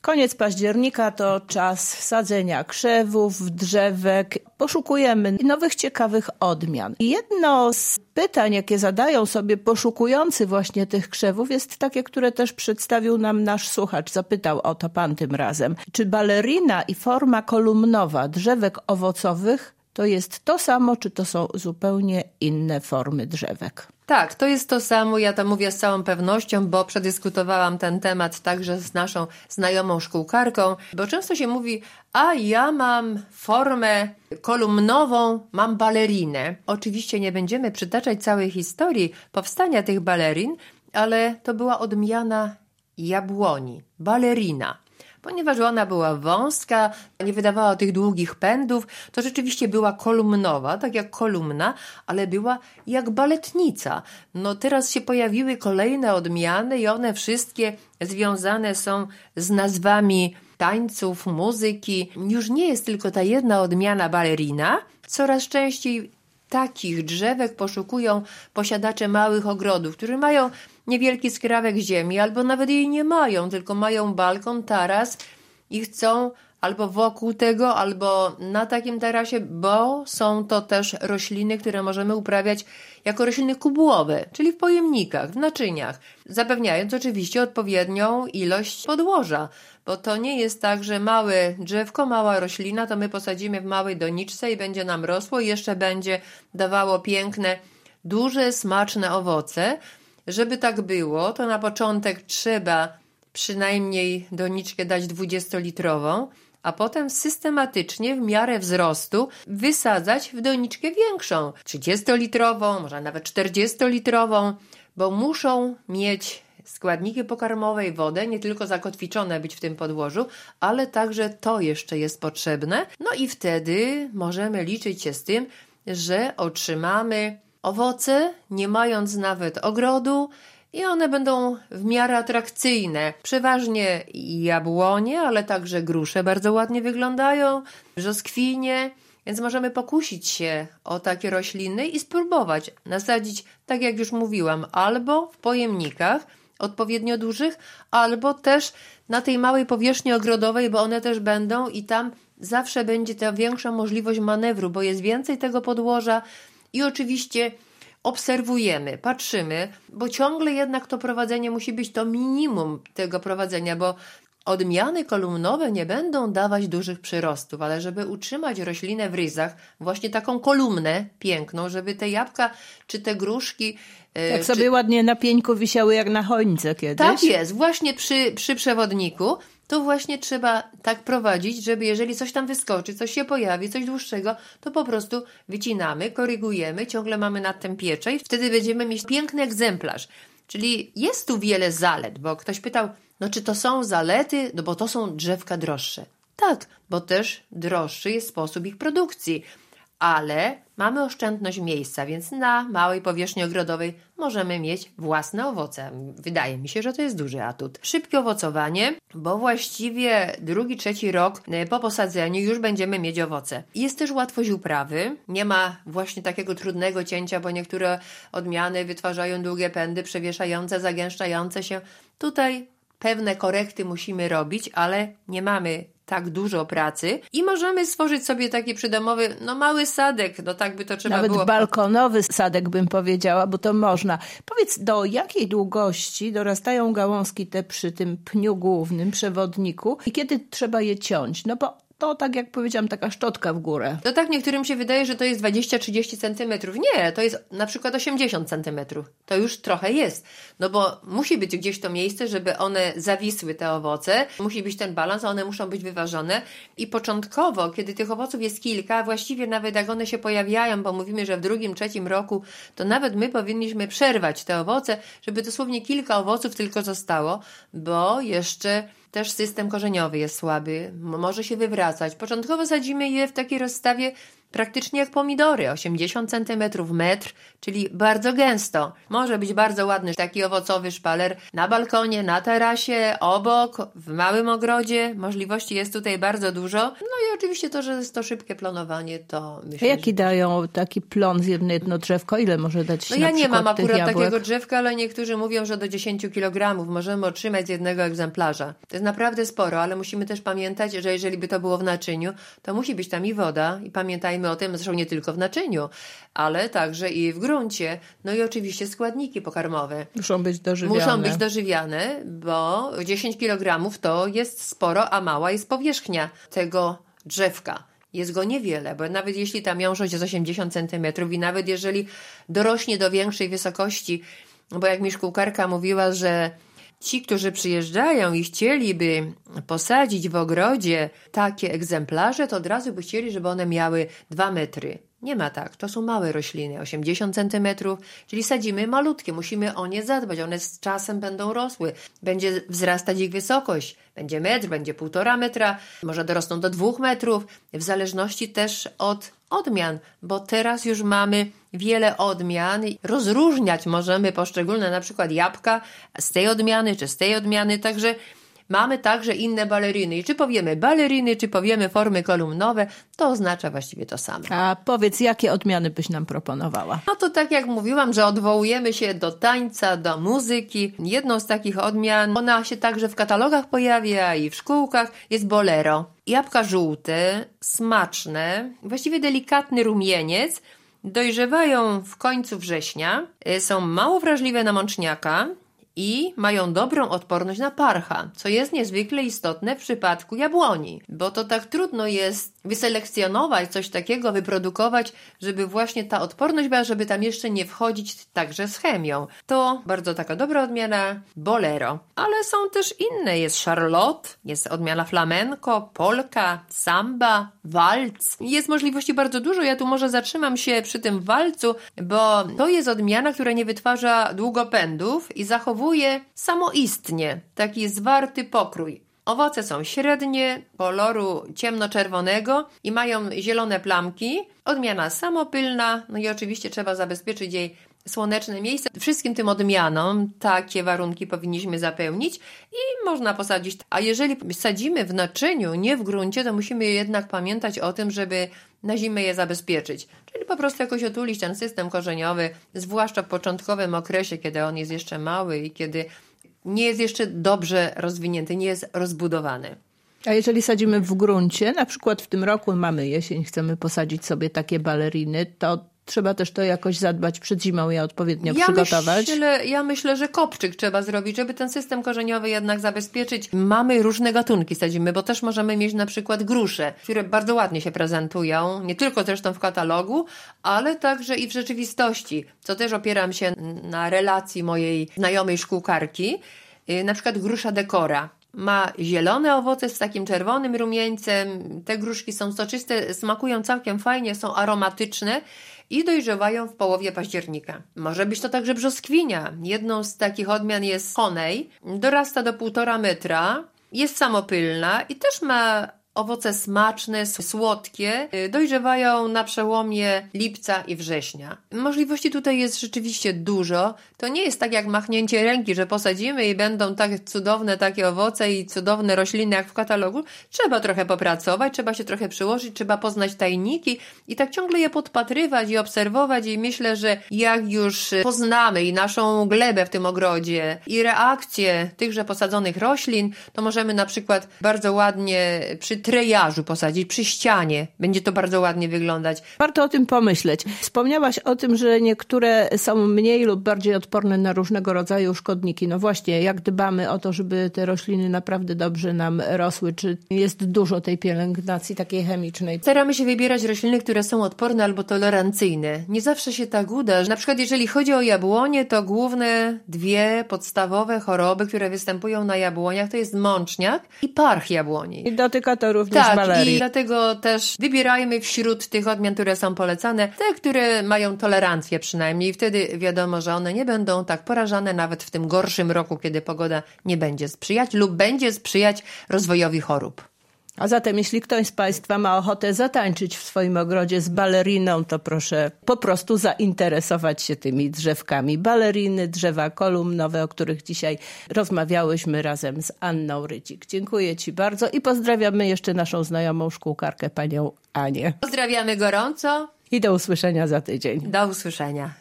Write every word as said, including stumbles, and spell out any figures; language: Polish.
Koniec października to czas sadzenia krzewów, drzewek. Poszukujemy nowych, ciekawych odmian. I jedno z pytań, jakie zadają sobie poszukujący właśnie tych krzewów, jest takie, które też przedstawił nam nasz słuchacz. Zapytał o to pan tym razem. Czy balerina i forma kolumnowa drzewek owocowych to jest to samo, czy to są zupełnie inne formy drzewek? Tak, to jest to samo, ja to mówię z całą pewnością, bo przedyskutowałam ten temat także z naszą znajomą szkółkarką, bo często się mówi, a ja mam formę kolumnową, mam balerinę. Oczywiście nie będziemy przytaczać całej historii powstania tych balerin, ale to była odmiana jabłoni, balerina. Ponieważ ona była wąska, nie wydawała tych długich pędów, to rzeczywiście była kolumnowa, tak jak kolumna, ale była jak baletnica. No teraz się pojawiły kolejne odmiany i one wszystkie związane są z nazwami tańców, muzyki. Już nie jest tylko ta jedna odmiana balerina, coraz częściej takich drzewek poszukują posiadacze małych ogrodów, którzy mają niewielki skrawek ziemi, albo nawet jej nie mają, tylko mają balkon, taras i chcą albo wokół tego, albo na takim tarasie, bo są to też rośliny, które możemy uprawiać jako rośliny kubłowe, czyli w pojemnikach, w naczyniach, zapewniając oczywiście odpowiednią ilość podłoża, bo to nie jest tak, że małe drzewko, mała roślina, to my posadzimy w małej doniczce i będzie nam rosło i jeszcze będzie dawało piękne, duże, smaczne owoce. Żeby tak było, to na początek trzeba przynajmniej doniczkę dać dwudziestolitrową, a potem systematycznie w miarę wzrostu wysadzać w doniczkę większą, trzydziestolitrową, może nawet czterdziestolitrową, bo muszą mieć składniki pokarmowe i wodę, nie tylko zakotwiczone być w tym podłożu, ale także to jeszcze jest potrzebne. No i wtedy możemy liczyć się z tym, że otrzymamy owoce, nie mając nawet ogrodu, i one będą w miarę atrakcyjne. Przeważnie jabłonie, ale także grusze bardzo ładnie wyglądają, brzoskwinie, więc możemy pokusić się o takie rośliny i spróbować nasadzić, tak jak już mówiłam, albo w pojemnikach odpowiednio dużych, albo też na tej małej powierzchni ogrodowej, bo one też będą i tam zawsze będzie ta większa możliwość manewru, bo jest więcej tego podłoża i oczywiście obserwujemy, patrzymy, bo ciągle jednak to prowadzenie musi być to minimum tego prowadzenia, bo odmiany kolumnowe nie będą dawać dużych przyrostów, ale żeby utrzymać roślinę w ryzach, właśnie taką kolumnę piękną, żeby te jabłka czy te gruszki... Jak czy... sobie ładnie na pieńku wisiały jak na choince kiedyś. Tak jest, właśnie przy, przy przewodniku, to właśnie trzeba tak prowadzić, żeby jeżeli coś tam wyskoczy, coś się pojawi, coś dłuższego, to po prostu wycinamy, korygujemy, ciągle mamy nad tym pieczę i wtedy będziemy mieć piękny egzemplarz. Czyli jest tu wiele zalet, bo ktoś pytał, no czy to są zalety, no bo to są drzewka droższe. Tak, bo też droższy jest sposób ich produkcji, ale mamy oszczędność miejsca, więc na małej powierzchni ogrodowej możemy mieć własne owoce. Wydaje mi się, że to jest duży atut. Szybkie owocowanie, bo właściwie drugi, trzeci rok po posadzeniu już będziemy mieć owoce. Jest też łatwość uprawy. Nie ma właśnie takiego trudnego cięcia, bo niektóre odmiany wytwarzają długie pędy przewieszające, zagęszczające się. Tutaj pewne korekty musimy robić, ale nie mamy tak dużo pracy i możemy stworzyć sobie taki przydomowy, no mały sadek, no tak by to trzeba Nawet było. Nawet balkonowy sadek bym powiedziała, bo to można. Powiedz, do jakiej długości dorastają gałązki te przy tym pniu głównym, przewodniku i kiedy trzeba je ciąć? No bo to tak jak powiedziałam, taka szczotka w górę. To tak niektórym się wydaje, że to jest dwadzieścia trzydzieści centymetrów. Nie, to jest na przykład osiemdziesiąt centymetrów. To już trochę jest. No bo musi być gdzieś to miejsce, żeby one zawisły, te owoce. Musi być ten balans, one muszą być wyważone. I początkowo, kiedy tych owoców jest kilka, właściwie nawet jak one się pojawiają, bo mówimy, że w drugim, trzecim roku, to nawet my powinniśmy przerwać te owoce, żeby dosłownie kilka owoców tylko zostało, bo jeszcze też system korzeniowy jest słaby, może się wywracać. Początkowo sadzimy je w takiej rozstawie praktycznie jak pomidory, osiemdziesiąt centymetrów, metr, czyli bardzo gęsto. Może być bardzo ładny taki owocowy szpaler na balkonie, na tarasie, obok, w małym ogrodzie. Możliwości jest tutaj bardzo dużo. No i oczywiście to, że jest to szybkie plonowanie, to myślę, A jaki że... dają taki plon z jedno, jedno drzewko? Ile może dać No na ja nie mam przykład tych akurat jabłek? takiego drzewka, ale niektórzy mówią, że do dziesięć kilogramów możemy otrzymać z jednego egzemplarza. To jest naprawdę sporo, ale musimy też pamiętać, że jeżeli by to było w naczyniu, to musi być tam i woda i pamiętajmy o tym, zresztą nie tylko w naczyniu, ale także i w gruncie. No i oczywiście składniki pokarmowe. Muszą być dożywiane. Muszą być dożywiane, bo dziesięć kilogramów to jest sporo, a mała jest powierzchnia tego drzewka. Jest go niewiele, bo nawet jeśli ta miąższość jest osiemdziesiąt centymetrów i nawet jeżeli dorośnie do większej wysokości, bo jak mi szkółkarka mówiła, że ci, którzy przyjeżdżają i chcieliby posadzić w ogrodzie takie egzemplarze, to od razu by chcieli, żeby one miały dwa metry. Nie ma tak, to są małe rośliny, osiemdziesiąt centymetrów, czyli sadzimy malutkie, musimy o nie zadbać, one z czasem będą rosły, będzie wzrastać ich wysokość, będzie metr, będzie półtora metra, może dorosną do dwóch metrów, w zależności też od odmian, bo teraz już mamy wiele odmian, rozróżniać możemy poszczególne na przykład jabłka z tej odmiany czy z tej odmiany, także mamy także inne baleriny. I czy powiemy baleriny, czy powiemy formy kolumnowe, to oznacza właściwie to samo. A powiedz, jakie odmiany byś nam proponowała? No to tak jak mówiłam, że odwołujemy się do tańca, do muzyki. Jedną z takich odmian, ona się także w katalogach pojawia i w szkółkach, jest bolero. Jabłka żółte, smaczne, właściwie delikatny rumieniec, dojrzewają w końcu września, są mało wrażliwe na mączniaka i mają dobrą odporność na parcha, co jest niezwykle istotne w przypadku jabłoni, bo to tak trudno jest wyselekcjonować coś takiego, wyprodukować, żeby właśnie ta odporność była, żeby tam jeszcze nie wchodzić także z chemią. To bardzo taka dobra odmiana bolero, ale są też inne, jest Charlotte, jest odmiana flamenco, polka, samba, walc. Jest możliwości bardzo dużo, ja tu może zatrzymam się przy tym walcu, bo to jest odmiana, która nie wytwarza długopędów i zachowuje samoistnie taki zwarty pokrój. Owoce są średnie, koloru ciemnoczerwonego i mają zielone plamki. Odmiana samopylna, no i oczywiście trzeba zabezpieczyć jej słoneczne miejsce. Wszystkim tym odmianom takie warunki powinniśmy zapełnić i można posadzić. A jeżeli sadzimy w naczyniu, nie w gruncie, to musimy jednak pamiętać o tym, żeby na zimę je zabezpieczyć. Czyli po prostu jakoś otulić ten system korzeniowy, zwłaszcza w początkowym okresie, kiedy on jest jeszcze mały i kiedy nie jest jeszcze dobrze rozwinięty, nie jest rozbudowany. A jeżeli sadzimy w gruncie, na przykład w tym roku mamy jesień, chcemy posadzić sobie takie baleriny, to trzeba też to jakoś zadbać przed zimą, je odpowiednio ja przygotować. Myślę, ja myślę, że kopczyk trzeba zrobić, żeby ten system korzeniowy jednak zabezpieczyć. Mamy różne gatunki sadzimy, bo też możemy mieć na przykład grusze, które bardzo ładnie się prezentują, nie tylko zresztą w katalogu, ale także i w rzeczywistości, co też opieram się na relacji mojej znajomej szkółkarki, na przykład grusza dekora. Ma zielone owoce z takim czerwonym rumieńcem, te gruszki są soczyste, smakują całkiem fajnie, są aromatyczne i dojrzewają w połowie października. Może być to także brzoskwinia. Jedną z takich odmian jest Honey, dorasta do półtora metra, jest samopylna i też ma owoce smaczne, słodkie, dojrzewają na przełomie lipca i września. Możliwości tutaj jest rzeczywiście dużo. To nie jest tak jak machnięcie ręki, że posadzimy i będą tak cudowne takie owoce i cudowne rośliny jak w katalogu. Trzeba trochę popracować, trzeba się trochę przyłożyć, trzeba poznać tajniki i tak ciągle je podpatrywać i obserwować i myślę, że jak już poznamy i naszą glebę w tym ogrodzie i reakcje tychże posadzonych roślin, to możemy na przykład bardzo ładnie przy trejażu posadzić, przy ścianie. Będzie to bardzo ładnie wyglądać. Warto o tym pomyśleć. Wspomniałaś o tym, że niektóre są mniej lub bardziej odporne na różnego rodzaju szkodniki. No właśnie, jak dbamy o to, żeby te rośliny naprawdę dobrze nam rosły? Czy jest dużo tej pielęgnacji takiej chemicznej? Staramy się wybierać rośliny, które są odporne albo tolerancyjne. Nie zawsze się tak uda. Na przykład jeżeli chodzi o jabłonie, to główne dwie podstawowe choroby, które występują na jabłoniach, to jest mączniak i parch jabłoni. I dotyka to również tak, malerii. I dlatego też wybierajmy wśród tych odmian, które są polecane, te, które mają tolerancję przynajmniej. Wtedy wiadomo, że one nie będą tak porażane nawet w tym gorszym roku, kiedy pogoda nie będzie sprzyjać lub będzie sprzyjać rozwojowi chorób. A zatem jeśli ktoś z Państwa ma ochotę zatańczyć w swoim ogrodzie z baleriną, to proszę po prostu zainteresować się tymi drzewkami baleriny, drzewa kolumnowe, o których dzisiaj rozmawiałyśmy razem z Anną Rydzik. Dziękuję Ci bardzo i pozdrawiamy jeszcze naszą znajomą szkółkarkę, panią Anię. Pozdrawiamy gorąco. I do usłyszenia za tydzień. Do usłyszenia.